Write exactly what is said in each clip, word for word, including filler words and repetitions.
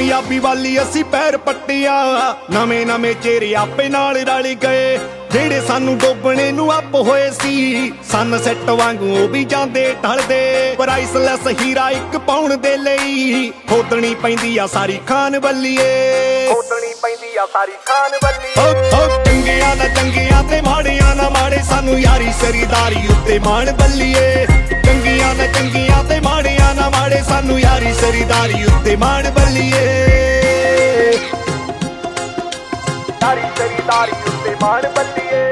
ਕਾਮਯਾਬੀ ਵਾਲੀ ਅਸੀਂ ਪੈਰ ਪੱਟਿਆ। ਨਵੇਂ ਨਵੇਂ ਚਿਹਰੇ ਆਪੇ ਨਾਲ ਰਲ ਗਏ, ਜਿਹੜੇ ਸਾਨੂੰ ਡੋਬਣੇ ਨੂੰ ਅੱਪ ਹੋਏ ਸੀ। ਸਨ ਸੈੱਟ ਵਾਂਗੂ ਉਹ ਵੀ ਜਾਂਦੇ ਢਲਦੇ, ਪ੍ਰਾਈਸਲੈਸ ਹੀਰਾ ਇੱਕ ਪਾਉਣ ਦੇ ਲਈ ਖੋਦਣੀ ਪੈਂਦੀ ਆ ਸਾਰੀ ਖਾਨ ਬੱਲੀਏ, ਖੋਦਣੀ ਪੈਂਦੀ ਆ ਸਾਰੀ ਖਾਨ ਬੱਲੀਏ। ਹੋ ਹੋ ਚੰਗਿਆਂ ਨਾ ਚੰਗਿਆਂ ਤੇ ਮਾੜਿਆਂ ਨਾ ਮਾੜੇ, ਸਾਨੂੰ ਯਾਰੀ ਸਰੀਦਾਰੀ ਉੱਤੇ ਮਾਣ ਬੱਲੀਏ। ਚੰਗਿਆਂ ਨਾ ਚੰਗਿਆਂ ਤੇ ਮਾੜਿਆਂ ਨਾ ਮਾੜੇ, ਸਾਨੂੰ ਯਾਰੀ ਸਰੀਦਾਰੀ ਉੱਤੇ ਮਾਣ ਬੱਲੀਏ। ਯਾਰੀ ਸਰੀਦਾਰੀ ਉੱਤੇ ਮਾਣ ਬੱਲੀਏ,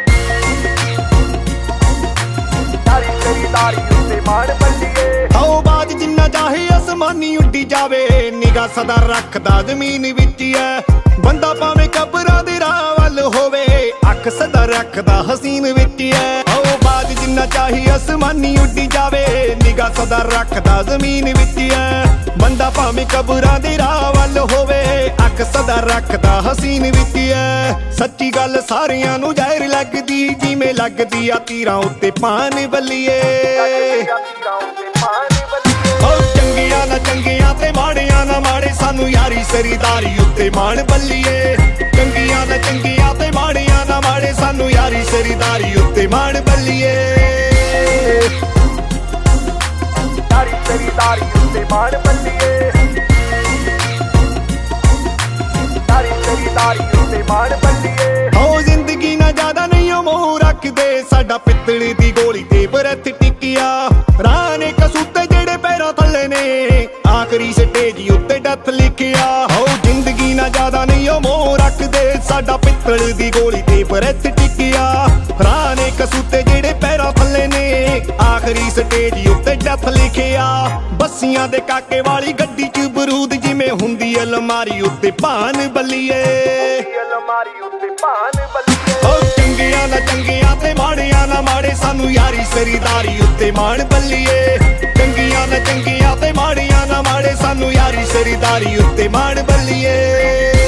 ਯਾਰੀ ਸਰੀਦਾਰੀ ਉੱਤੇ ਮਾਣ ਬੱਲੀਏ। ਆਓ ਬਾਜ ਜਿੰਨਾ ਚਾਹੇ ਅਸਮਾਨੀ ਉੱਡੀ ਜਾਵੇ, ਨਿਗਾਹ ਸਦਾ ਰੱਖਦਾ ਜ਼ਮੀਨ ਵਿੱਚ ਐ। ਬੰਦਾ ਭਾਵੇਂ ਕਬਰਾਂ ਦੇ ਰਾਹ ਵੱਲ ਹੋਵੇ, ਅੱਖ ਸਦਾ ਰੱਖਦਾ ਹਸੀਨ ਵਿੱਚ ਐ। ਆਓ ਬਾਜ ਜਿੰਨਾ ਚਾਹੇ ਅਸਮਾਨੀ ਉੱਡੀ ਜਾਵੇ, ਨਿਗਾਹ ਸਦਾ ਰੱਖਦਾ ਜ਼ਮੀਨ ਵਿੱਚ ਐ। ਬੰਦਾ ਭਾਵੇਂ ਕਬਰਾਂ ਦੇ ਰਾਹ ਵੱਲ ਹੋਵੇ, ਅੱਖ ਸਦਾ ਰੱਖਦਾ ਹਸੀਨ ਵਿੱਚ ਐ। ਸੱਚੀ ਗੱਲ ਸਾਰਿਆਂ ਨੂੰ ਜ਼ਹਿਰ ਲੱਗਦੀ, ਜਿਵੇਂ ਲੱਗਦੀ ਆ ਤੀਰਾਂ ਉੱਤੇ ਪਾਨ ਬੱਲੀਏ। ਹੋ ਚੰਗਿਆਂ ਨਾ ਚੰਗਿਆਂ ਤੇ ਮਾੜਿਆਂ ਨਾ ਮਾੜੇ, ਸਾਨੂੰ ਯਾਰੀ ਸਰੀਦਾਰੀ ਉੱਤੇ ਮਾਣ ਬੱਲੀਏ। ਚੰਗਿਆਂ ਨਾ ਚੰਗਿਆਂ ਤੇ ਮਾੜਿਆਂ ਨਾ ਮਾੜੇ, ਸਾਨੂੰ ਯਾਰੀ ਸਰੀਦਾਰੀ ਉੱਤੇ ਮਾਣ ਬੱਲੀਏ। ਯਾਰੀ ਸਰੀਦਾਰੀ ਉੱਤੇ ਮਾਣ ਬੱਲੀਏ, ਯਾਰੀ ਸਰੀਦਾਰੀ ਉੱਤੇ ਮਾਣ ਬੱਲੀਏ। ਹੋ ਜ਼ਿੰਦਗੀ ਨਾ ਜ਼ਿਆਦਾ ਨਹੀਂ ਉਹ ਮੋਹ ਰੱਖਦੇ, ਸਾਡਾ ਪਿੱਤਲ ਦੀ ਗੋਲੀ ਤੇ ਬਰਤ ਟਿਕਿਆ। ਰਾਹ ਨੇ ਕਸੂਤੇ ਜਿਹੜੇ ਪੈਰਾਂ ਥੱਲੇ ਨੇ, ਆਖਰੀ ਸਟੇਜ ਉੱਤੇ ਡੈਥ ਲਿਖਿਆ। ਹੋ ਜ਼ਿੰਦਗੀ ਨਾ ਜ਼ਿਆਦਾ ਨਹੀਂ ਉਹ ਮੋਹ ਰੱਖਦੇ, ਸਾਡਾ ਪਿੱਤਲ ਦੀ ਗੋਲੀ ਤੇ ਬਰਤ ਟਿਕਿਆ। ਰਾਹ ਨੇ ਕਸੂਤੇ ਜਿਹੜੇ ਪੈਰਾਂ ਥੱਲੇ ਨੇ, ਆਖਰੀ ਸਟੇਜ ਉੱਤੇ ਡੈਥ ਲਿਖਿਆ। ਬੱਸੀਆਂ ਦੇ ਕਾਕੇ ਵਾਲੀ ਗੱਡੀ 'ਚ ਬਰੂਦ, ਜਿਵੇਂ ਹੁੰਦੀ ਅਲਮਾਰੀ ਉੱਤੇ ਭਾਨ ਬੱਲੀਏ, ਅਲਮਾਰੀ ਉੱਤੇ ਭਾਨ ਬੱਲੀਏ। ਹੋ ਚੰਗਿਆਂ ਨਾ ਚੰਗਿਆਂ ਤੇ ਮਾੜਿਆਂ ਨਾ ਮਾੜੇ, ਸਾਨੂੰ ਯਾਰੀ ਸਰੀਦਾਰੀ ਉੱਤੇ ਮਾਣ ਬੱਲੀਏ। ਚੰਗਿਆਂ ਨਾ ਚੰਗਿਆਂ ਤੇ ਮਾੜਿਆਂ ਨਾ ਮਾੜੇ, ਸਾਨੂੰ ਯਾਰੀ ਸਰੀਦਾਰੀ ਉੱਤੇ ਮਾਣ ਬੱਲੀਏ।